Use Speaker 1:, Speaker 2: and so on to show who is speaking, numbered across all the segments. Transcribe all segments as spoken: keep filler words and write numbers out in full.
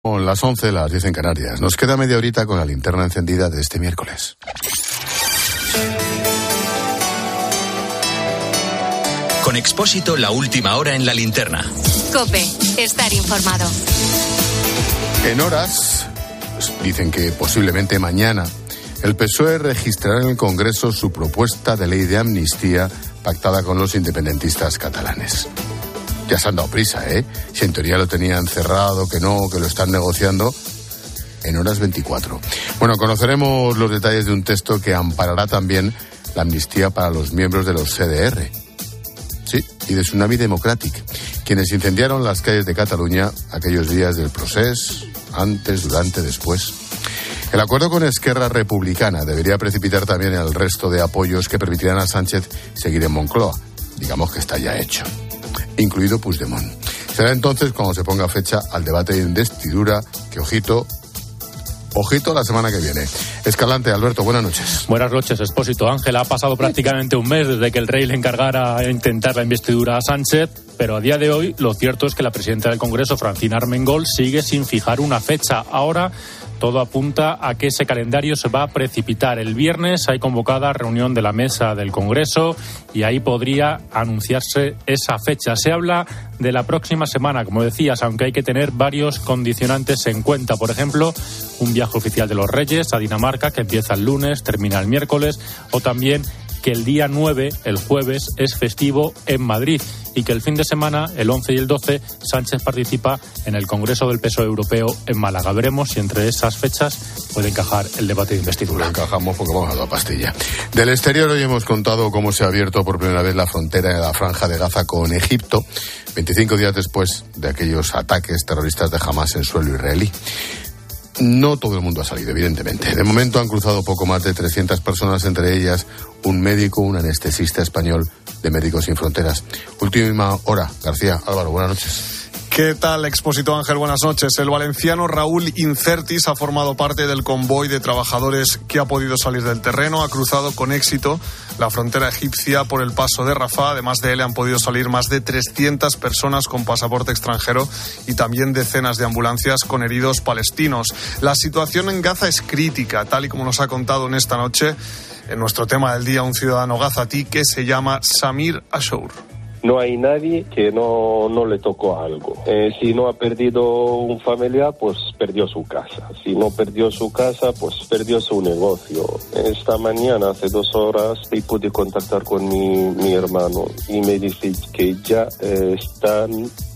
Speaker 1: Con las once, las diez en Canarias. Nos queda media horita con la linterna encendida de este miércoles.
Speaker 2: Con Expósito, la última hora en la linterna.
Speaker 3: COPE, estar informado.
Speaker 1: En horas, dicen que posiblemente mañana, el P S O E registrará en el Congreso su propuesta de ley de amnistía pactada con los independentistas catalanes. Ya se han dado prisa, ¿eh? Si en teoría lo tenían cerrado, que no, que lo están negociando, en horas veinticuatro. Bueno, conoceremos los detalles de un texto que amparará también la amnistía para los miembros de los C D R. Sí, y de Tsunami Democratic, quienes incendiaron las calles de Cataluña aquellos días del Procés, antes, durante, después. El acuerdo con Esquerra Republicana debería precipitar también el resto de apoyos que permitirán a Sánchez seguir en Moncloa. Digamos que está ya hecho, incluido Puigdemont. Será entonces cuando se ponga fecha al debate de investidura, que ojito, ojito la semana que viene. Escalante, Alberto, buenas noches.
Speaker 4: Buenas noches, Expósito. Ángel, ha pasado prácticamente un mes desde que el rey le encargara a intentar la investidura a Sánchez, pero a día de hoy lo cierto es que la presidenta del Congreso, Francina Armengol, sigue sin fijar una fecha. Ahora todo apunta a que ese calendario se va a precipitar. El viernes hay convocada reunión de la mesa del Congreso y ahí podría anunciarse esa fecha. Se habla de la próxima semana, como decías, aunque hay que tener varios condicionantes en cuenta. Por ejemplo, un viaje oficial de los Reyes a Dinamarca que empieza el lunes, termina el miércoles, o también que el día nueve, el jueves, es festivo en Madrid y que el fin de semana, el once y el doce, Sánchez participa en el Congreso del P S O E Europeo en Málaga. Veremos si entre esas fechas puede encajar el debate de investidura.
Speaker 1: Lo encajamos porque vamos a la pastilla. Del exterior hoy hemos contado cómo se ha abierto por primera vez la frontera de la Franja de Gaza con Egipto, veinticinco días después de aquellos ataques terroristas de Hamás en suelo israelí. No todo el mundo ha salido, evidentemente. De momento han cruzado poco más de trescientas personas, entre ellas un médico, un anestesista español de Médicos Sin Fronteras. Última hora, García. Álvaro, buenas noches.
Speaker 5: ¿Qué tal, Expósito Ángel? Buenas noches. El valenciano Raúl Incertis ha formado parte del convoy de trabajadores que ha podido salir del terreno. Ha cruzado con éxito la frontera egipcia por el paso de Rafah. Además de él, han podido salir más de trescientas personas con pasaporte extranjero y también decenas de ambulancias con heridos palestinos. La situación en Gaza es crítica, tal y como nos ha contado en esta noche, en nuestro tema del día, un ciudadano gazatí que se llama Samir Ashour.
Speaker 6: No hay nadie que no, no le tocó algo. Eh, si no ha perdido un familiar, pues perdió su casa. Si no perdió su casa, pues perdió su negocio. Esta mañana, hace dos horas, pude contactar con mi, mi hermano y me dice que ya eh, están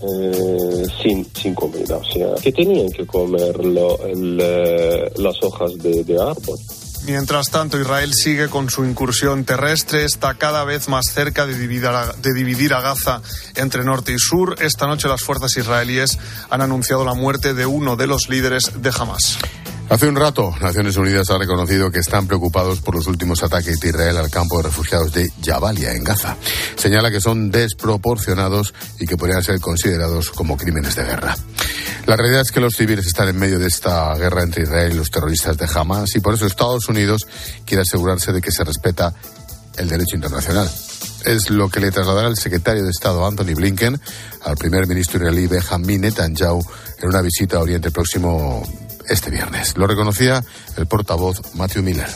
Speaker 6: eh, sin, sin comida. O sea, que tenían que comer lo, el, eh, las hojas de, de árbol.
Speaker 5: Mientras tanto, Israel sigue con su incursión terrestre, está cada vez más cerca de dividir, a, de dividir a Gaza entre norte y sur. Esta noche las fuerzas israelíes han anunciado la muerte de uno de los líderes de Hamás.
Speaker 1: Hace un rato, Naciones Unidas ha reconocido que están preocupados por los últimos ataques de Israel al campo de refugiados de Jabalia, en Gaza. Señala que son desproporcionados y que podrían ser considerados como crímenes de guerra. La realidad es que los civiles están en medio de esta guerra entre Israel y los terroristas de Hamás y por eso Estados Unidos quiere asegurarse de que se respeta el derecho internacional. Es lo que le trasladará el secretario de Estado Anthony Blinken al primer ministro israelí Benjamin Netanyahu en una visita a Oriente Próximo este viernes. Lo reconocía el portavoz Matthew Miller.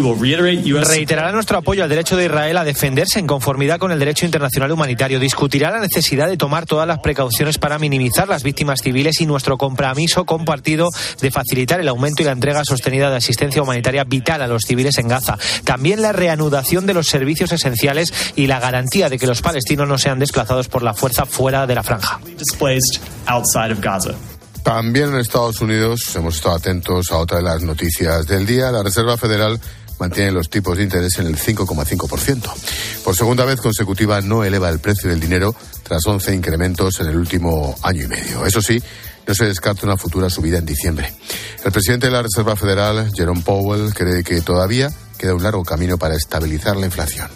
Speaker 7: Reiterará nuestro apoyo al derecho de Israel a defenderse en conformidad con el derecho internacional humanitario. Discutirá la necesidad de tomar todas las precauciones para minimizar las víctimas civiles y nuestro compromiso compartido de facilitar el aumento y la entrega sostenida de asistencia humanitaria vital a los civiles en Gaza. También la reanudación de los servicios esenciales y la garantía de que los palestinos no sean desplazados por la fuerza fuera de la franja.
Speaker 1: También en Estados Unidos hemos estado atentos a otra de las noticias del día. La Reserva Federal mantiene los tipos de interés en el cinco coma cinco por ciento. Por segunda vez consecutiva no eleva el precio del dinero tras once incrementos en el último año y medio. Eso sí, no se descarta una futura subida en diciembre. El presidente de la Reserva Federal, Jerome Powell, cree que todavía queda un largo camino para estabilizar la inflación.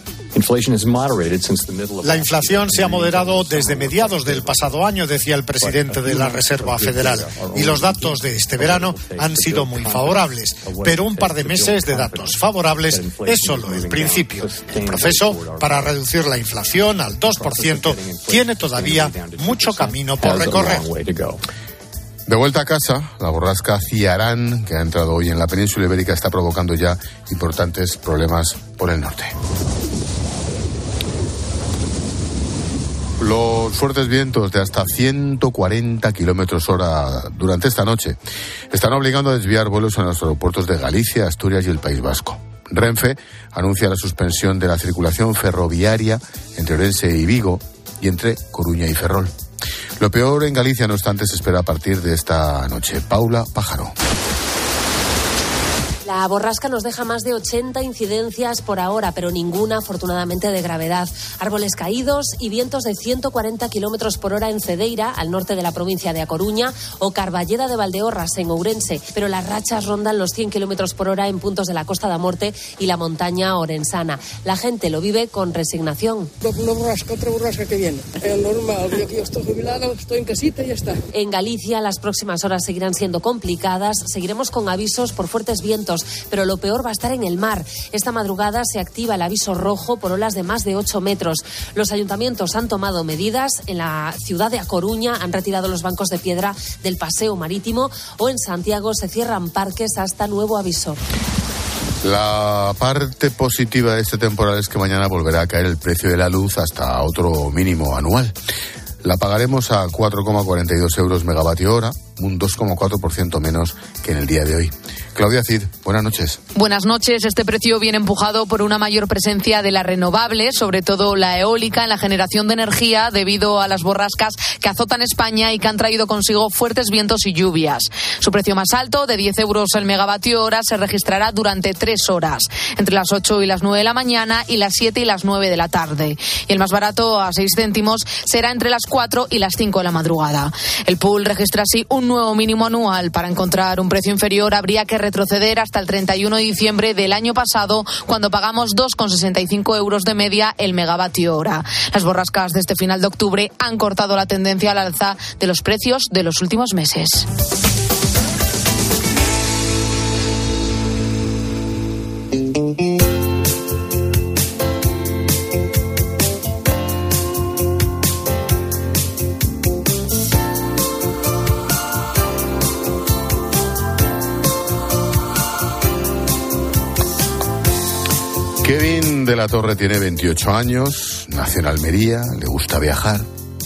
Speaker 8: La inflación se ha moderado desde mediados del pasado año, decía el presidente de la Reserva Federal, y los datos de este verano han sido muy favorables. Pero un par de meses de datos favorables es solo el principio. El proceso para reducir la inflación al dos por ciento tiene todavía mucho camino por recorrer.
Speaker 1: De vuelta a casa, la borrasca Ciarán, que ha entrado hoy en la península ibérica, está provocando ya importantes problemas por el norte. Los fuertes vientos de hasta ciento cuarenta kilómetros hora durante esta noche están obligando a desviar vuelos en los aeropuertos de Galicia, Asturias y el País Vasco. Renfe anuncia la suspensión de la circulación ferroviaria entre Orense y Vigo y entre Coruña y Ferrol. Lo peor en Galicia, no obstante, se espera a partir de esta noche. Paula Pájaro.
Speaker 9: La borrasca nos deja más de ochenta incidencias por ahora, pero ninguna, afortunadamente, de gravedad. Árboles caídos y vientos de ciento cuarenta kilómetros por hora en Cedeira, al norte de la provincia de A Coruña, o Carballeda de Valdeorras, en Ourense. Pero las rachas rondan los cien kilómetros por hora en puntos de la Costa da Morte y la montaña orensana. La gente lo vive con resignación.
Speaker 10: Una borrasca, otra borrasca que viene. Es normal, yo que yo estoy jubilado, estoy en casita y ya está.
Speaker 9: En Galicia, las próximas horas seguirán siendo complicadas. Seguiremos con avisos por fuertes vientos, pero lo peor va a estar en el mar. Esta madrugada se activa el aviso rojo por olas de más de ocho metros. Los ayuntamientos han tomado medidas. En la ciudad de A Coruña han retirado los bancos de piedra del paseo marítimo, o en Santiago se cierran parques hasta nuevo aviso.
Speaker 1: La parte positiva de este temporal es que mañana volverá a caer el precio de la luz hasta otro mínimo anual. La pagaremos a cuatro coma cuarenta y dos euros megavatio hora, un dos coma cuatro por ciento menos que en el día de hoy. Claudia Cid, buenas noches.
Speaker 11: Buenas noches. Este precio viene empujado por una mayor presencia de las renovables, sobre todo la eólica, en la generación de energía debido a las borrascas que azotan España y que han traído consigo fuertes vientos y lluvias. Su precio más alto, de diez euros el megavatio hora, se registrará durante tres horas, entre las ocho y las nueve de la mañana y las siete y las nueve de la tarde. Y el más barato, a seis céntimos, será entre las cuatro y las cinco de la madrugada. El pool registra así un nuevo mínimo anual. Para encontrar un precio inferior habría que retroceder hasta el treinta y uno de diciembre del año pasado, cuando pagamos dos coma sesenta y cinco euros de media el megavatio hora. Las borrascas de este final de octubre han cortado la tendencia al alza de los precios de los últimos meses.
Speaker 1: Kevin de la Torre tiene veintiocho años, nació en Almería, le gusta viajar.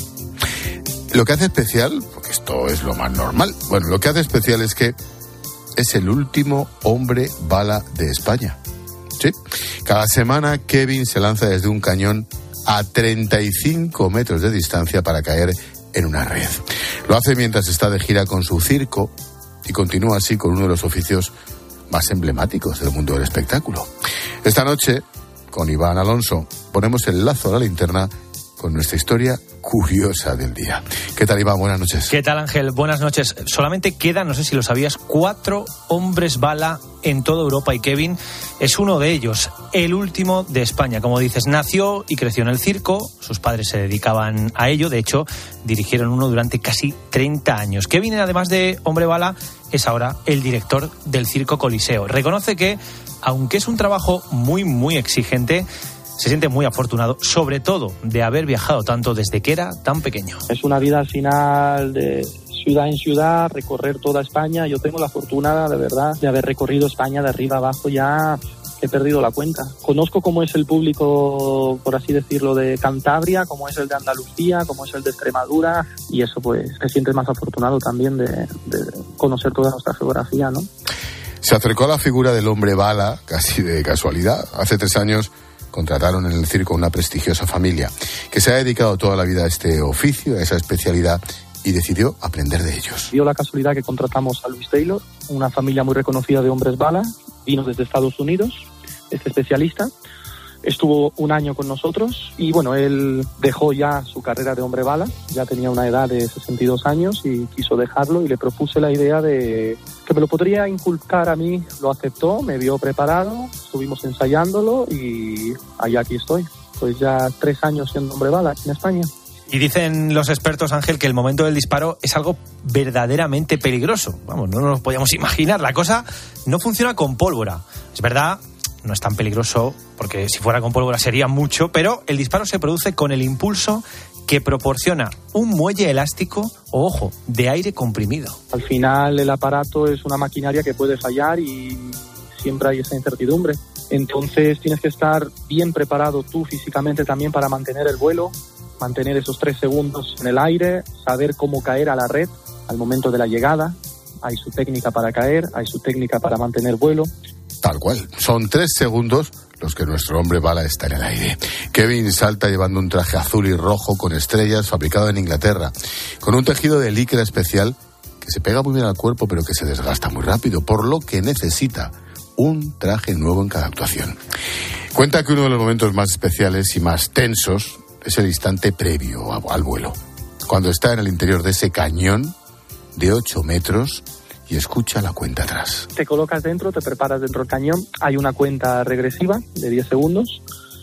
Speaker 1: Lo que hace especial, porque esto es lo más normal, bueno, lo que hace especial es que es el último hombre bala de España. Sí, cada semana Kevin se lanza desde un cañón a treinta y cinco metros de distancia para caer en una red. Lo hace mientras está de gira con su circo y continúa así con uno de los oficios más emblemáticos del mundo del espectáculo. Esta noche, con Iván Alonso, ponemos el lazo a la linterna con nuestra historia curiosa del día. ¿Qué tal, Iván? Buenas noches.
Speaker 7: ¿Qué tal, Ángel? Buenas noches. Solamente quedan, no sé si lo sabías, cuatro hombres bala en toda Europa y Kevin es uno de ellos, el último de España. Como dices, nació y creció en el circo, sus padres se dedicaban a ello, de hecho, dirigieron uno durante casi treinta años. Kevin, además de hombre bala, es ahora el director del Circo Coliseo. Reconoce que, aunque es un trabajo muy, muy exigente, se siente muy afortunado, sobre todo de haber viajado tanto desde que era tan pequeño.
Speaker 12: Es una vida al final de ciudad en ciudad, recorrer toda España. Yo tengo la fortuna, de verdad, de haber recorrido España de arriba abajo. Ya he perdido la cuenta. Conozco cómo es el público, por así decirlo, de Cantabria, cómo es el de Andalucía, cómo es el de Extremadura, y eso pues te sientes más afortunado también de, de conocer toda nuestra geografía, ¿no?
Speaker 1: Se acercó a la figura del hombre bala casi de casualidad. Hace tres años contrataron en el circo una prestigiosa familia que se ha dedicado toda la vida a este oficio, a esa especialidad, y decidió aprender de ellos.
Speaker 12: Dio la casualidad que contratamos a Luis Taylor, una familia muy reconocida de hombres bala, vino desde Estados Unidos, este especialista, estuvo un año con nosotros y bueno, él dejó ya su carrera de hombre bala, ya tenía una edad de sesenta y dos años y quiso dejarlo, y le propuse la idea de que me lo podría inculcar a mí. Lo aceptó, me vio preparado, estuvimos ensayándolo y allá aquí estoy. Pues ya tres años siendo hombre bala aquí en España.
Speaker 7: Y dicen los expertos, Ángel, que el momento del disparo es algo verdaderamente peligroso. Vamos, no nos lo podíamos imaginar. La cosa no funciona con pólvora. Es verdad, no es tan peligroso, porque si fuera con pólvora sería mucho, pero el disparo se produce con el impulso que proporciona un muelle elástico, o ojo, de aire comprimido.
Speaker 12: Al final el aparato es una maquinaria que puede fallar y siempre hay esa incertidumbre. Entonces tienes que estar bien preparado tú físicamente también para mantener el vuelo, mantener esos tres segundos en el aire, saber cómo caer a la red al momento de la llegada. Hay su técnica para caer, hay su técnica para mantener vuelo.
Speaker 1: Tal cual. Son tres segundos los que nuestro hombre bala está en el aire. Kevin salta llevando un traje azul y rojo con estrellas fabricado en Inglaterra, con un tejido de licra especial que se pega muy bien al cuerpo pero que se desgasta muy rápido, por lo que necesita un traje nuevo en cada actuación. Cuenta que uno de los momentos más especiales y más tensos es el instante previo al vuelo, cuando está en el interior de ese cañón de ocho metros y escucha la cuenta atrás.
Speaker 12: Te colocas dentro, te preparas dentro del cañón, hay una cuenta regresiva de diez segundos,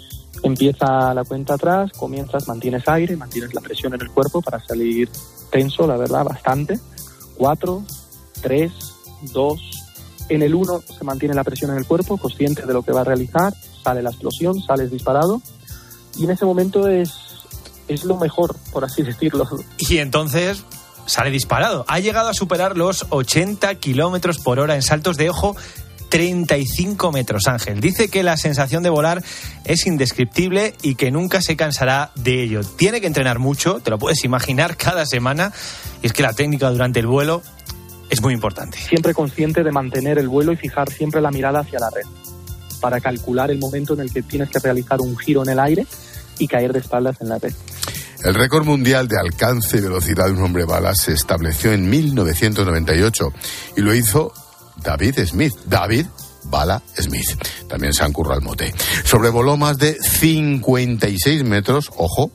Speaker 12: empieza la cuenta atrás, comienzas, mantienes aire, mantienes la presión en el cuerpo para salir tenso, la verdad, bastante. Cuatro, tres, dos, en el uno se mantiene la presión en el cuerpo, consciente de lo que va a realizar, sale la explosión, sales disparado, y en ese momento es, es lo mejor, por así decirlo.
Speaker 7: Y entonces sale disparado. Ha llegado a superar los ochenta kilómetros por hora en saltos de, ojo, treinta y cinco metros, Ángel. Dice que la sensación de volar es indescriptible y que nunca se cansará de ello. Tiene que entrenar mucho, te lo puedes imaginar, cada semana. Y es que la técnica durante el vuelo es muy importante.
Speaker 12: Siempre consciente de mantener el vuelo y fijar siempre la mirada hacia la red, para calcular el momento en el que tienes que realizar un giro en el aire y caer de espaldas en la red.
Speaker 1: El récord mundial de alcance y velocidad de un hombre bala se estableció en mil novecientos noventa y ocho y lo hizo David Smith. David Bala Smith. También se han currado el mote. Sobrevoló más de cincuenta y seis metros, ojo,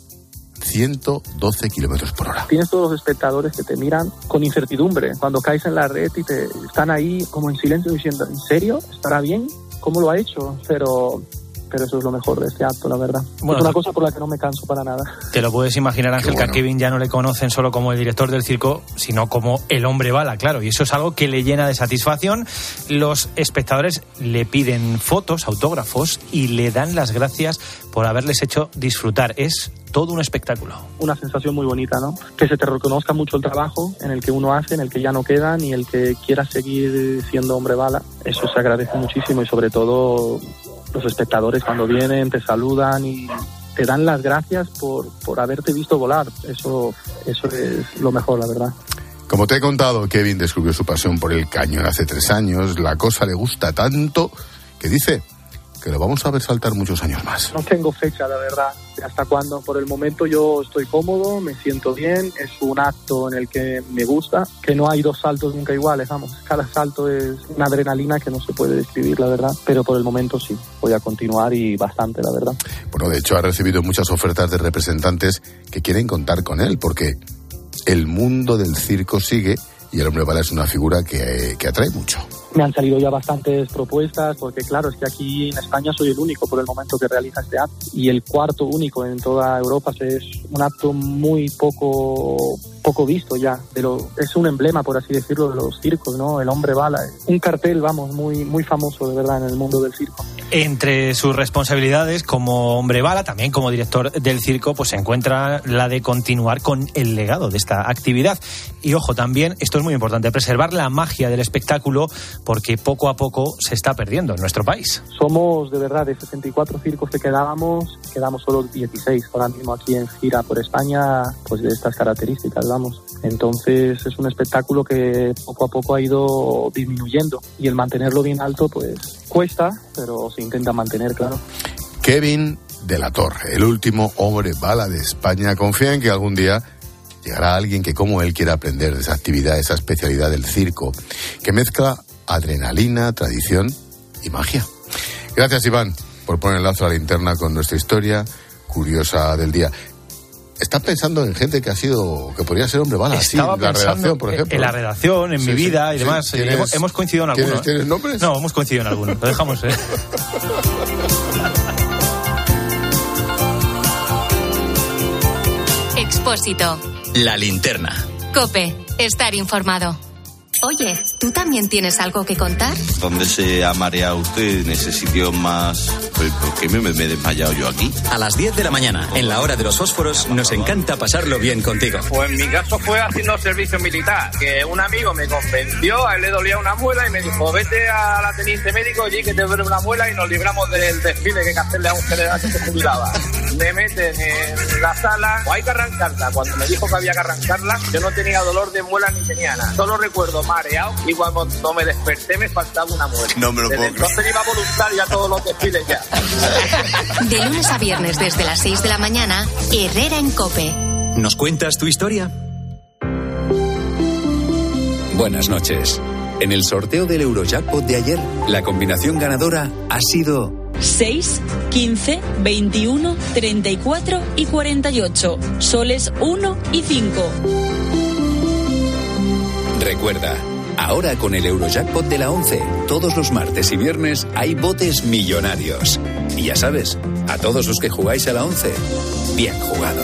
Speaker 1: ciento doce kilómetros por hora.
Speaker 12: Tienes todos los espectadores que te miran con incertidumbre cuando caes en la red y te están ahí como en silencio diciendo, ¿en serio? ¿Estará bien? ¿Cómo lo ha hecho? Pero... pero eso es lo mejor de este acto, la verdad. Bueno, es una cosa por la que no me canso para nada.
Speaker 7: Te lo puedes imaginar, Ángel, bueno, que a Kevin ya no le conocen solo como el director del circo, sino como el hombre bala, claro, y eso es algo que le llena de satisfacción. Los espectadores le piden fotos, autógrafos, y le dan las gracias por haberles hecho disfrutar. Es todo un espectáculo.
Speaker 12: Una sensación muy bonita, ¿no? Que se te reconozca mucho el trabajo en el que uno hace, en el que ya no quedan, y el que quiera seguir siendo hombre bala. Eso se agradece muchísimo, y sobre todo los espectadores cuando vienen te saludan y te dan las gracias por, por haberte visto volar. Eso, eso es lo mejor, la verdad.
Speaker 1: Como te he contado, Kevin descubrió su pasión por el cañón hace tres años. La cosa le gusta tanto que dice que lo vamos a ver saltar muchos años más.
Speaker 12: No tengo fecha, la verdad, hasta cuándo. Por el momento yo estoy cómodo, me siento bien, es un acto en el que me gusta, que no hay dos saltos nunca iguales, vamos, cada salto es una adrenalina que no se puede describir, la verdad, pero por el momento sí, voy a continuar y bastante, la verdad.
Speaker 1: Bueno, de hecho ha recibido muchas ofertas de representantes que quieren contar con él, porque el mundo del circo sigue y el hombre bala es una figura que, que atrae mucho.
Speaker 12: Me han salido ya bastantes propuestas, porque claro, es que aquí en España soy el único por el momento que realiza este acto, y el cuarto único en toda Europa. Es un acto muy poco poco visto ya, de lo, es un emblema, por así decirlo, de los circos, ¿no? El hombre bala, un cartel, vamos, muy muy famoso de verdad en el mundo del circo.
Speaker 7: Entre sus responsabilidades como hombre bala, también como director del circo, pues se encuentra la de continuar con el legado de esta actividad. Y ojo, también, esto es muy importante, preservar la magia del espectáculo, porque poco a poco se está perdiendo en nuestro país.
Speaker 12: Somos, de verdad, de sesenta y cuatro circos que quedábamos, quedamos solo dieciséis ahora mismo aquí en gira por España, pues de estas características, vamos. Entonces es un espectáculo que poco a poco ha ido disminuyendo, y el mantenerlo bien alto, pues cuesta, pero se intenta mantener, claro.
Speaker 1: Kevin de la Torre, el último hombre bala de España, confía en que algún día llegará alguien que como él quiera aprender de esa actividad, esa especialidad del circo, que mezcla adrenalina, tradición y magia. Gracias, Iván, por poner el lazo a la linterna con nuestra historia curiosa del día. ¿Estás pensando en gente que ha sido, que podría ser hombre bala?
Speaker 7: Estaba
Speaker 1: sí, en la redacción, por ejemplo.
Speaker 7: En la redacción, en sí, mi vida sí, y demás.
Speaker 1: Sí,
Speaker 7: hemos, hemos coincidido en algunos.
Speaker 1: ¿Tienes, ¿Tienes nombres?
Speaker 7: No, hemos coincidido en algunos. Lo dejamos, ¿eh?
Speaker 3: Expósito.
Speaker 2: La linterna.
Speaker 3: COPE. Estar informado. Oye, ¿tú también tienes algo que contar?
Speaker 13: ¿Dónde se ha mareado usted en ese sitio más...? ¿Por qué me, me he desmayado yo aquí?
Speaker 2: A las diez de la mañana, en la hora de los fósforos, nos encanta pasarlo bien contigo.
Speaker 14: Pues en mi caso fue haciendo servicio militar, que un amigo me convenció, a él le dolía una muela y me dijo, vete a la teniente médico allí que te duele una muela y nos libramos del desfile que hay que hacerle a un general que se jubilaba. Me meten en la sala, o hay que arrancarla. Cuando me dijo que había que arrancarla, yo no tenía dolor de muela ni tenía nada. Solo recuerdo mareado y cuando me desperté me faltaba una muela.
Speaker 13: No me lo puedo
Speaker 14: creer. Entonces iba voluntario a todos los desfiles ya.
Speaker 3: De lunes a viernes desde las seis de la mañana, Herrera en COPE.
Speaker 2: ¿Nos cuentas tu historia? Buenas noches. En el sorteo del Eurojackpot de ayer, la combinación ganadora ha sido
Speaker 15: seis, quince, veintiuno, treinta y cuatro y cuarenta y ocho. Soles uno y cinco.
Speaker 2: Recuerda, ahora con el Eurojackpot de la once, todos los martes y viernes hay botes millonarios. Y ya sabes, a todos los que jugáis a la once, bien jugado.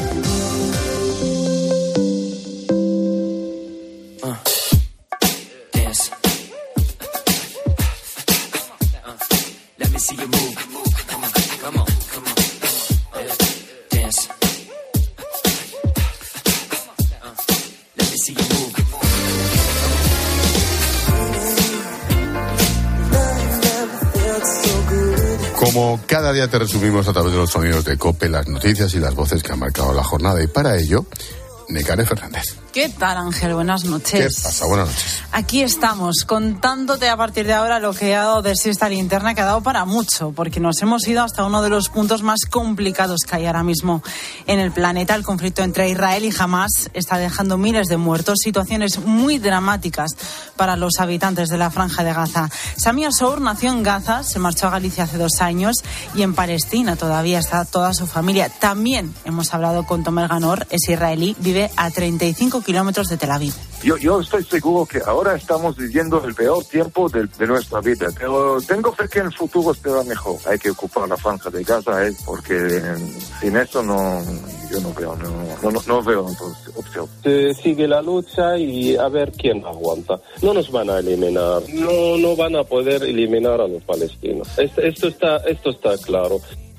Speaker 1: Como cada día te resumimos a través de los sonidos de COPE las noticias y las voces que han marcado la jornada, y para ello, Nekane Fernández.
Speaker 16: ¿Qué tal, Ángel? Buenas noches.
Speaker 1: ¿Qué pasa? Buenas noches.
Speaker 16: Aquí estamos, contándote a partir de ahora lo que ha dado de sí esta linterna, que ha dado para mucho, porque nos hemos ido hasta uno de los puntos más complicados que hay ahora mismo en el planeta. El conflicto entre Israel y Hamás está dejando miles de muertos, situaciones muy dramáticas para los habitantes de la Franja de Gaza. Sami Assour nació en Gaza, se marchó a Galicia hace dos años y en Palestina todavía está toda su familia. También hemos hablado con Tomer Ganor, es israelí, vive a treinta y cinco kilómetros de Tel Aviv.
Speaker 17: Yo, yo estoy seguro que ahora estamos viviendo el peor tiempo de, de nuestra vida, pero tengo fe que en el futuro será mejor. Hay que ocupar la Franja de Gaza, ¿eh? Porque sin eso no, yo no veo, no, no, no veo opción.
Speaker 6: Se sigue la lucha y a ver quién aguanta. No nos van a eliminar, no, no van a poder eliminar a los palestinos. Esto, esto está, esto está claro.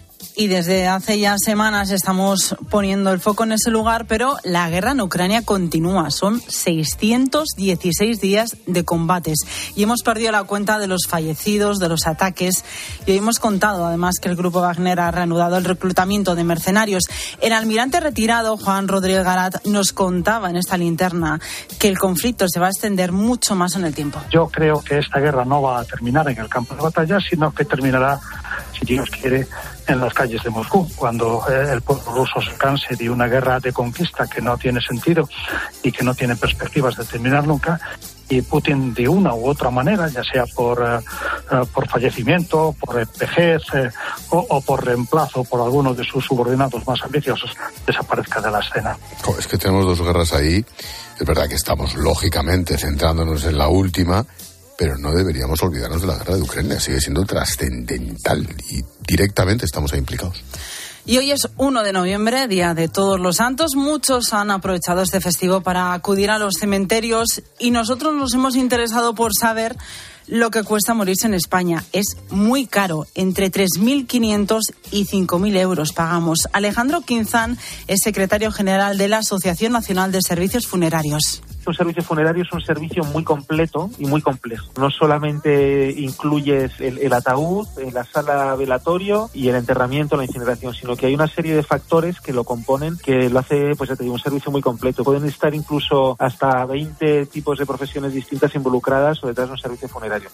Speaker 16: Y desde hace ya semanas estamos poniendo el foco en ese lugar, pero la guerra en Ucrania continúa. Son seiscientos dieciséis días de combates y hemos perdido la cuenta de los fallecidos, de los ataques. Y hoy hemos contado, además, que el grupo Wagner ha reanudado el reclutamiento de mercenarios. El almirante retirado, Juan Rodríguez Garat, nos contaba en esta linterna que el conflicto se va a extender mucho más en el tiempo.
Speaker 18: Yo creo que esta guerra no va a terminar en el campo de batalla, sino que terminará, si Dios quiere, en las calles de Moscú, cuando eh, el pueblo ruso se canse de una guerra de conquista que no tiene sentido y que no tiene perspectivas de terminar nunca, y Putin de una u otra manera, ya sea por, uh, uh, por fallecimiento, por vejez eh, o, o por reemplazo por alguno de sus subordinados más ambiciosos, desaparezca de la escena.
Speaker 1: Oh, es que tenemos dos guerras ahí. Es verdad que estamos lógicamente centrándonos en la última, pero no deberíamos olvidarnos de la guerra de Ucrania. Sigue siendo trascendental y directamente estamos ahí implicados.
Speaker 16: Y hoy es uno de noviembre, Día de Todos los Santos. Muchos han aprovechado este festivo para acudir a los cementerios y nosotros nos hemos interesado por saber lo que cuesta morirse en España. Es muy caro, entre tres mil quinientos y cinco mil euros pagamos. Alejandro Quinzán es secretario general de la Asociación Nacional de Servicios Funerarios.
Speaker 12: Un servicio funerario es un servicio muy completo y muy complejo. No solamente incluyes el, el ataúd, la sala velatorio y el enterramiento, la incineración, sino que hay una serie de factores que lo componen, que lo hace, pues ya te digo, un servicio muy completo. Pueden estar incluso hasta veinte tipos de profesiones distintas involucradas o detrás de un servicio funerario.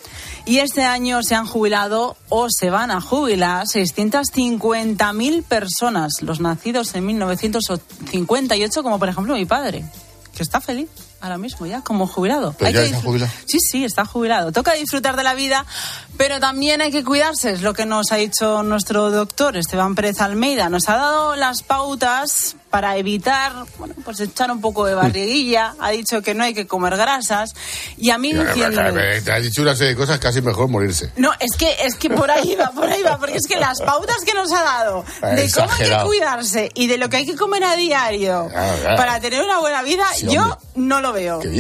Speaker 16: Y este año se han jubilado o se van a jubilar seiscientas cincuenta mil personas, los nacidos en mil novecientos cincuenta y ocho, como por ejemplo mi padre, que está feliz ahora mismo ya como jubilado.
Speaker 1: ¿Pero
Speaker 16: hay
Speaker 1: ya
Speaker 16: que
Speaker 1: está
Speaker 16: disfr-
Speaker 1: jubilado?
Speaker 16: Sí, sí, está jubilado. Toca disfrutar de la vida, pero también hay que cuidarse, es lo que nos ha dicho nuestro doctor Esteban Pérez Almeida. Nos ha dado las pautas para evitar, bueno, pues echar un poco de barriguilla. Ha dicho que no hay que comer grasas. Y a mí me entiende.
Speaker 1: Te has dicho una serie de cosas, casi mejor morirse.
Speaker 16: No, es que es que por ahí va, por ahí va, porque es que las pautas que nos ha dado de cómo hay que cuidarse y de lo que hay que comer a diario
Speaker 1: ah, ah.
Speaker 16: para tener una buena vida,
Speaker 1: Sí,
Speaker 16: yo
Speaker 1: hombre.
Speaker 16: no lo veo.
Speaker 1: ¿Qué dices?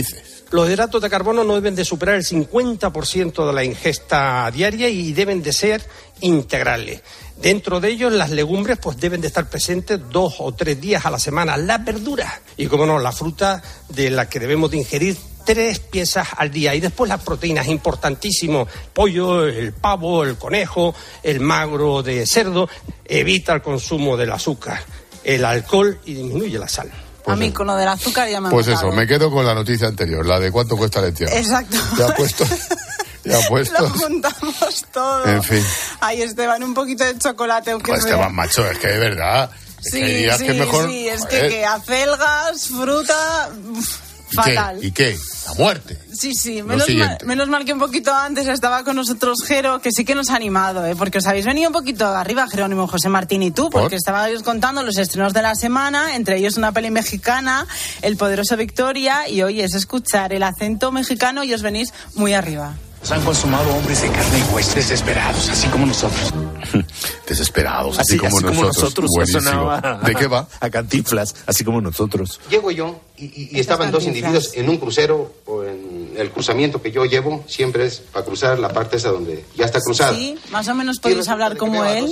Speaker 19: Los hidratos de carbono no deben de superar el cincuenta por ciento de la ingesta diaria y deben de ser integrales. Dentro de ellos, las legumbres pues deben de estar presentes dos o tres días a la semana. Las verduras y, como no, la fruta, de la que debemos de ingerir tres piezas al día. Y después las proteínas, importantísimo. Pollo, el pavo, el conejo, el magro de cerdo. Evita el consumo del azúcar, el alcohol y disminuye la sal.
Speaker 16: Pues a mí con lo del azúcar ya me ha
Speaker 1: Pues
Speaker 16: matado.
Speaker 1: eso, me quedo con la noticia anterior, la de cuánto cuesta el entierro.
Speaker 16: Exacto.
Speaker 1: Ya puesto. Ya puesto.
Speaker 16: Lo juntamos todo.
Speaker 1: En fin.
Speaker 16: Ay, Esteban, un poquito de chocolate. Aunque
Speaker 1: Pues Esteban, macho, es que de verdad. Es
Speaker 16: sí,
Speaker 1: que hay días
Speaker 16: sí,
Speaker 1: que mejor.
Speaker 16: sí, es
Speaker 1: joder.
Speaker 16: que, que acelgas, fruta.
Speaker 1: ¿Y
Speaker 16: fatal.
Speaker 1: qué? ¿Y qué? La muerte.
Speaker 16: Sí, sí,
Speaker 1: Lo
Speaker 16: menos mal,
Speaker 1: siguiente.
Speaker 16: menos mal que un poquito antes estaba con nosotros Jero, que sí que nos ha animado, ¿eh? Porque os habéis venido un poquito arriba, Jerónimo, José Martín y tú, porque
Speaker 1: ¿Por?
Speaker 16: estabais contando los estrenos de la semana, entre ellos una peli mexicana, El poderoso Victoria, y hoy es escuchar el acento mexicano y os venís muy arriba.
Speaker 20: Se han consumado hombres de carne y hueso desesperados, así como nosotros.
Speaker 1: Desesperados, así,
Speaker 20: Así,
Speaker 1: como,
Speaker 20: así como
Speaker 1: nosotros.
Speaker 20: nosotros.
Speaker 1: Buenísimo.
Speaker 20: Sonaba
Speaker 1: ¿De qué va?
Speaker 20: A Cantinflas, así como nosotros.
Speaker 21: Llego yo y, y- y estaban dos individuos en un crucero, o en el cruzamiento que yo llevo, siempre es para cruzar la parte esa donde ya está cruzada.
Speaker 16: Sí, más o menos podéis hablar como él.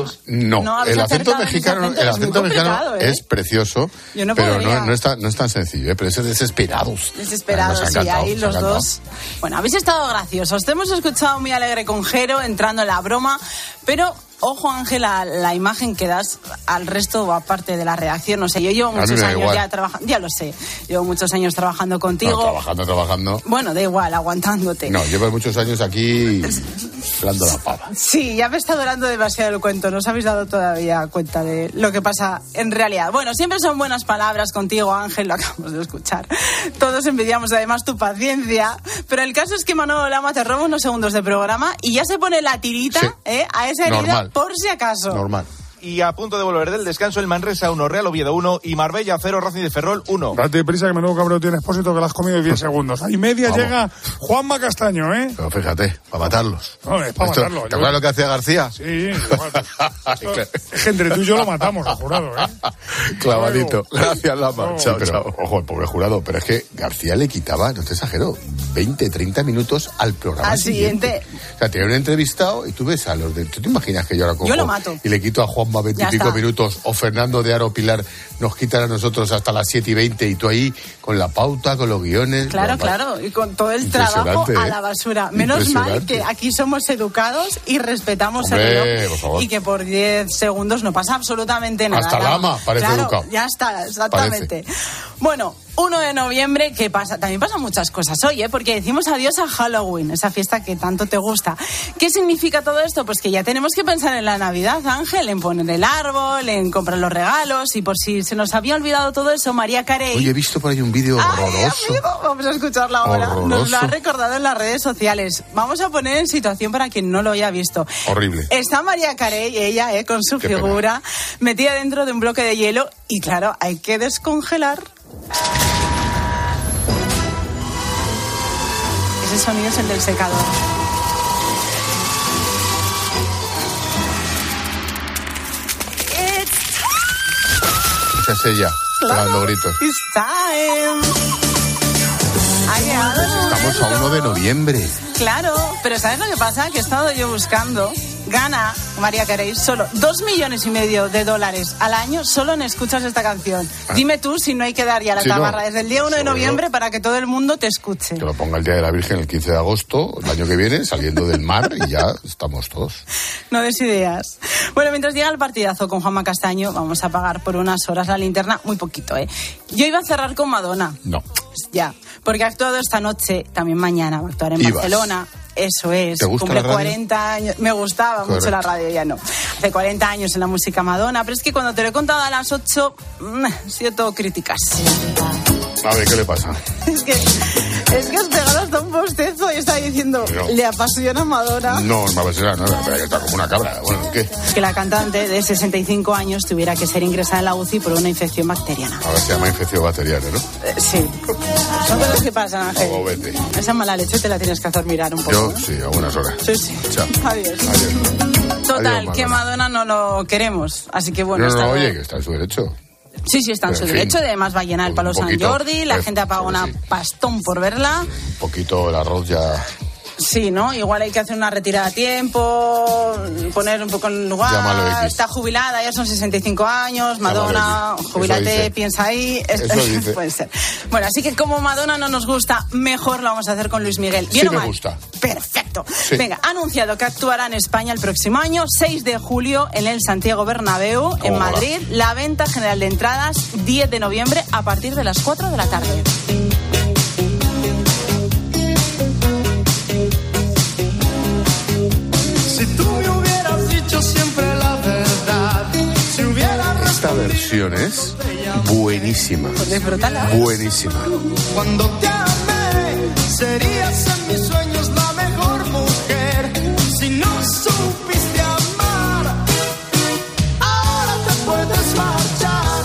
Speaker 1: No,
Speaker 16: No, habéis
Speaker 1: el acento
Speaker 16: acertado en ese
Speaker 1: mexicano,
Speaker 16: acento,
Speaker 1: el
Speaker 16: es muy
Speaker 1: acento mexicano
Speaker 16: complicado, ¿eh?
Speaker 1: es precioso,
Speaker 16: Yo no
Speaker 1: pero
Speaker 16: podría.
Speaker 1: no, no, es tan, no es tan sencillo, ¿eh? Pero ese desesperados.
Speaker 16: Desesperados,
Speaker 1: Nos ha
Speaker 16: sí,
Speaker 1: encantado,
Speaker 16: ahí
Speaker 1: nos ha
Speaker 16: los
Speaker 1: encantado.
Speaker 16: dos. Bueno, habéis estado graciosos. Te hemos escuchado muy alegre con Jero, entrando en la broma, pero ojo, Ángela, la imagen que das al resto o aparte de la reacción. No sé, yo llevo
Speaker 1: A mí
Speaker 16: muchos
Speaker 1: me da
Speaker 16: años
Speaker 1: igual.
Speaker 16: ya trabajando, ya lo sé, llevo muchos años trabajando contigo.
Speaker 1: No, trabajando, trabajando.
Speaker 16: Bueno, da igual, aguantándote.
Speaker 1: No, llevo muchos años aquí dando la pava.
Speaker 16: Sí, ya me está durando demasiado el cuento, no os habéis dado todavía cuenta de lo que pasa en realidad. Bueno, siempre son buenas palabras contigo, Ángel, lo acabamos de escuchar. Todos envidiamos además tu paciencia, pero el caso es que Manolo Lama te roba unos segundos de programa y ya se pone la tirita
Speaker 22: Sí.
Speaker 16: ¿eh? a esa herida
Speaker 22: Normal.
Speaker 16: por si acaso.
Speaker 1: Normal.
Speaker 22: Y a punto de volver del descanso, el Manresa uno, Real Oviedo uno y Marbella cero, Racing de Ferrol uno.
Speaker 23: Date prisa, que menudo cabreo tiene Expósito, que la has comido en diez segundos. Ahí media
Speaker 1: Vamos.
Speaker 23: llega Juanma Castaño, ¿eh?
Speaker 1: Pero fíjate, para matarlos.
Speaker 23: No, es para
Speaker 1: Esto-
Speaker 23: matarlo.
Speaker 1: ¿Te acuerdas lo que hacía García?
Speaker 23: Sí, igual. Es que entre tú y yo lo matamos, al jurado, ¿eh?
Speaker 1: Clavadito. Gracias, Lama.
Speaker 23: No,
Speaker 1: chao,
Speaker 23: pero-
Speaker 1: chao. Ojo, el pobre jurado. Pero es que García le quitaba, no te exagero, veinte, treinta minutos al programa
Speaker 16: Al siguiente.
Speaker 1: O sea, tiene un entrevistado y tú ves a los de... ¿Tú te imaginas que yo ahora cojo
Speaker 16: Yo lo mato.
Speaker 1: y le quito a Juanma
Speaker 16: Ya
Speaker 1: veintipico
Speaker 16: está.
Speaker 1: minutos, o Fernando de Aro Pilar nos quitan a nosotros hasta las siete y veinte, y tú ahí con la pauta, con los guiones?
Speaker 16: Claro,
Speaker 1: Bueno,
Speaker 16: claro, y con todo el trabajo
Speaker 1: Impresionante,
Speaker 16: a
Speaker 1: ¿eh?
Speaker 16: la basura. Menos mal
Speaker 1: Impresionante.
Speaker 16: que aquí somos educados y respetamos
Speaker 1: Hombre,
Speaker 16: el reloj
Speaker 1: por favor.
Speaker 16: y que por diez segundos no pasa absolutamente nada.
Speaker 1: Hasta Lama parece
Speaker 16: Claro,
Speaker 1: educado.
Speaker 16: ya está, exactamente. Bueno, uno de noviembre, ¿qué pasa? También pasan muchas cosas hoy, ¿eh? Porque decimos adiós a Halloween, esa fiesta que tanto te gusta. ¿Qué significa todo esto? Pues que ya tenemos que pensar en la Navidad, Ángel, en poner el árbol, en comprar los regalos, y por si se nos había olvidado todo eso, María Carey...
Speaker 1: Oye, he visto por ahí un vídeo horroroso.
Speaker 16: Amigo, vamos a escucharla ahora. Nos lo
Speaker 1: Horroroso.
Speaker 16: ha recordado en las redes sociales. Vamos a poner en situación para quien no lo haya visto.
Speaker 1: Horrible.
Speaker 16: Está María Carey, ella, eh, con su
Speaker 1: Qué pena.
Speaker 16: figura, metida dentro de un bloque de hielo y claro, hay que descongelar. Ese sonido es el del secador.
Speaker 1: Esa es ella, pegando gritos.
Speaker 16: It's time. Ha llegado el
Speaker 1: Estamos a uno de noviembre.
Speaker 16: Claro, pero ¿sabes lo que pasa? Que he estado yo buscando. Gana María Carey solo dos millones y medio de dólares al año solo en escuchas esta canción. Dime tú si no hay que dar ya la
Speaker 1: Sí, no.
Speaker 16: tabarra desde el día uno de
Speaker 1: Seguro.
Speaker 16: noviembre para que todo el mundo te escuche.
Speaker 1: Que lo ponga el Día de la Virgen el quince de agosto, el año que viene, saliendo del mar, y ya estamos todos.
Speaker 16: No des ideas. Bueno, mientras llega el partidazo con Juanma Castaño, vamos a pagar por unas horas la linterna, muy poquito, ¿eh? Yo iba a cerrar con Madonna.
Speaker 1: No.
Speaker 16: Ya, porque ha actuado esta noche, también mañana va a actuar en
Speaker 1: Ibas.
Speaker 16: Barcelona. Eso es,
Speaker 1: ¿Te gusta
Speaker 16: cumple
Speaker 1: la radio?
Speaker 16: cuarenta años. Me gustaba
Speaker 1: Correcto.
Speaker 16: mucho la radio, ya no. Hace cuarenta años en la música Madonna, pero es que cuando te lo he contado a las ocho, mmm, siento críticas.
Speaker 1: A ver, ¿qué le pasa?
Speaker 16: Es que, es que has pegado hasta un bostezo y está diciendo,
Speaker 1: No.
Speaker 16: le apasiona Madonna.
Speaker 1: No, me apasiona nada, pero está como una cabra. Bueno, ¿qué?
Speaker 16: Que la cantante de sesenta y cinco años tuviera que ser ingresada en la U C I por una infección bacteriana.
Speaker 1: A ver, se llama infección bacteriana, ¿no?
Speaker 16: Eh, sí. Son cosas que pasan, Ángel.
Speaker 1: O vete.
Speaker 16: Esa mala leche te la tienes que hacer mirar un poco.
Speaker 1: Yo,
Speaker 16: ¿no?
Speaker 1: sí, a buenas horas.
Speaker 16: Sí, sí.
Speaker 1: Chao.
Speaker 16: Adiós.
Speaker 1: Adiós.
Speaker 16: Total,
Speaker 1: Adiós,
Speaker 16: que Madonna no lo queremos. Así que bueno,
Speaker 1: no, no,
Speaker 16: está
Speaker 1: oye, que está en su derecho.
Speaker 16: Sí, sí, está en su derecho. Además va a llenar el Palo San Jordi. La gente ha pagado una pastón por verla.
Speaker 1: Un poquito el arroz ya...
Speaker 16: Sí, ¿no? Igual hay que hacer una retirada a tiempo, poner un poco en lugar. Está jubilada, ya son sesenta y cinco años. Madonna, jubílate, piensa ahí.
Speaker 1: Eso dice.
Speaker 16: Puede ser. Bueno, así que como Madonna no nos gusta, mejor lo vamos a hacer con Luis Miguel. ¿Bien
Speaker 1: sí
Speaker 16: o mal?
Speaker 1: Me gusta.
Speaker 16: Perfecto.
Speaker 1: Sí.
Speaker 16: Venga, ha anunciado que actuará en España el próximo año, seis de julio, en el Santiago Bernabéu, en Madrid. La? la venta general de entradas, diez de noviembre, a partir de las cuatro de la tarde.
Speaker 1: Esta versión es buenísima. Buenísima.
Speaker 4: Cuando te amé, serías en mis sueños la mejor mujer. Si no supiste amar, ahora te puedes marchar.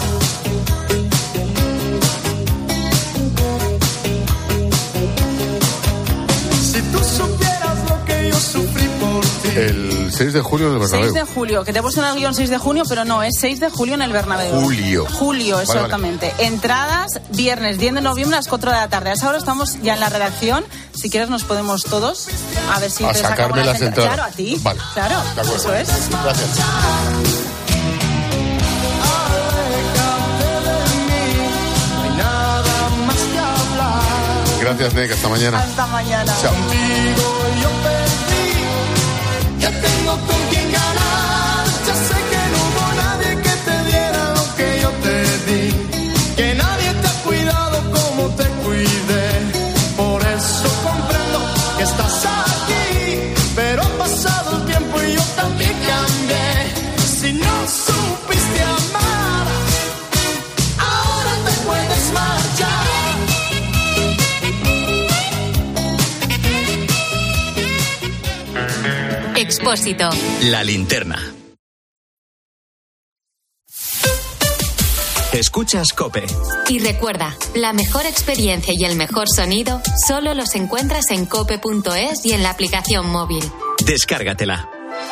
Speaker 4: Si tú supieras lo que yo sufrí por ti.
Speaker 1: El seis de julio en el Bernabéu.
Speaker 16: seis de julio, que te he puesto en el guión seis de junio, pero no, es seis de julio en el Bernabéu.
Speaker 1: Julio.
Speaker 16: Julio, exactamente. Vale, vale. Entradas, viernes diez de noviembre a las cuatro de la tarde. A esa hora estamos ya en la redacción. Si quieres nos podemos todos, a ver si
Speaker 1: a
Speaker 16: te
Speaker 1: sacarme
Speaker 16: sacamos
Speaker 1: las entradas.
Speaker 16: entradas. Claro, a ti.
Speaker 1: Vale.
Speaker 16: Claro,
Speaker 1: de acuerdo.
Speaker 16: Eso es.
Speaker 1: Gracias. Gracias, Nick. Hasta mañana.
Speaker 16: Hasta mañana.
Speaker 1: Chao.
Speaker 4: Ya tengo con quién ganar. Ya sé que no hubo nadie que te diera lo que yo te di. Que nadie te ha cuidado como te cuidé. Por eso comprendo que estás aquí. Pero ha pasado el tiempo y yo también cambié. Si no supiste amar, ahora te puedes marchar.
Speaker 3: Expósito.
Speaker 2: La linterna. Escuchas COPE.
Speaker 3: Y recuerda, la mejor experiencia y el mejor sonido solo los encuentras en cope punto es y en la aplicación móvil.
Speaker 2: Descárgatela.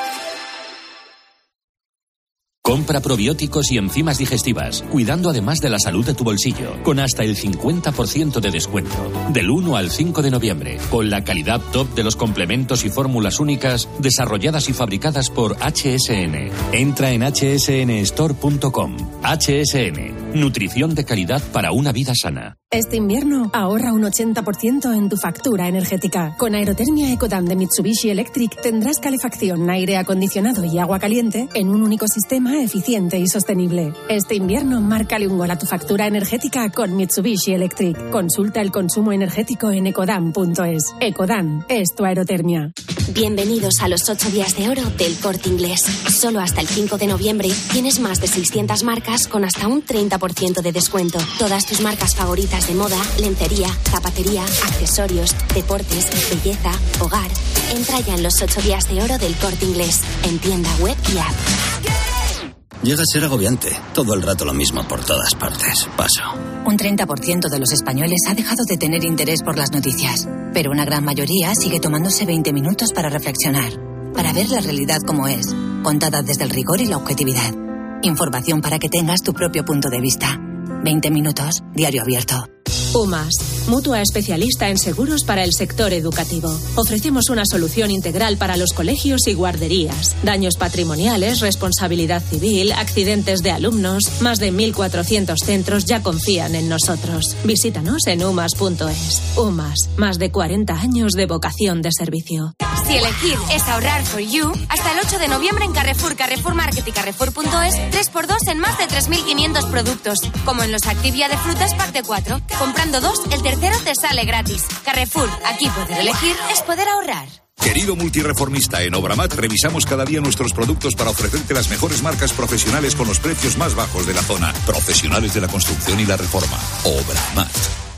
Speaker 5: Compra probióticos y enzimas digestivas, cuidando además de la salud de tu bolsillo, con hasta el cincuenta por ciento de descuento. Del uno al cinco de noviembre, con la calidad top de los complementos y fórmulas únicas desarrolladas y fabricadas por H S N. Entra en hache ese ene store punto com. H S N, nutrición de calidad para una vida sana.
Speaker 8: Este invierno ahorra un ochenta por ciento en tu factura energética. Con Aerotermia Ecodan de Mitsubishi Electric tendrás calefacción, aire acondicionado y agua caliente en un único sistema eficiente y sostenible. Este invierno márcale un gol a tu factura energética con Mitsubishi Electric. Consulta el consumo energético en ecodan punto es. Ecodan es tu aerotermia.
Speaker 24: Bienvenidos a los ocho días de oro del Corte Inglés. Solo hasta el cinco de noviembre tienes más de seiscientas marcas con hasta un treinta por ciento de descuento. Todas tus marcas favoritas de moda, lencería, zapatería, accesorios, deportes, belleza, hogar. Entra ya en los ocho días de oro del Corte Inglés, en tienda web y app.
Speaker 25: Llega a ser agobiante. Todo el rato lo mismo por todas partes. Paso.
Speaker 26: Un treinta por ciento de los españoles ha dejado de tener interés por las noticias, pero una gran mayoría sigue tomándose veinte minutos para reflexionar, para ver la realidad como es, contada desde el rigor y la objetividad. Información para que tengas tu propio punto de vista. veinte minutos, diario abierto.
Speaker 27: UMAS, mutua especialista en seguros para el sector educativo. Ofrecemos una solución integral para los colegios y guarderías. Daños patrimoniales, responsabilidad civil, accidentes de alumnos. Más de mil cuatrocientos centros ya confían en nosotros. Visítanos en umas punto es. UMAS, más de cuarenta años de vocación de servicio.
Speaker 28: Si elegir es ahorrar for you, hasta el ocho de noviembre en Carrefour, Carrefour Market y Carrefour punto es, tres por dos en más de tres mil quinientos productos. Como en los Activia de frutas pack de cuatro. Comprando dos, el tercero te sale gratis. Carrefour, aquí poder elegir es poder ahorrar.
Speaker 29: Querido multireformista, en Obramat revisamos cada día nuestros productos para ofrecerte las mejores marcas profesionales con los precios más bajos de la zona. Profesionales de la construcción y la reforma. Obramat.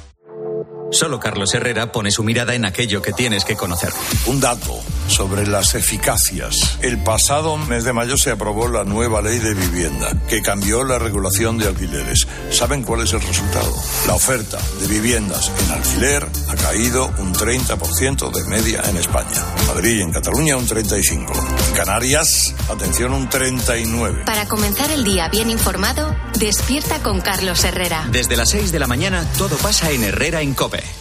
Speaker 30: Solo Carlos Herrera pone su mirada en aquello que tienes que conocer.
Speaker 31: Un dato sobre las eficacias. El pasado mes de mayo se aprobó la nueva ley de vivienda, que cambió la regulación de alquileres. ¿Saben cuál es el resultado? La oferta de viviendas en alquiler ha caído un treinta por ciento de media en España. En Madrid y en Cataluña un treinta y cinco por ciento. En Canarias, atención, un treinta y nueve por ciento.
Speaker 3: Para comenzar el día bien informado, Despierta con Carlos Herrera.
Speaker 30: Desde las seis de la mañana todo pasa en Herrera en COPE.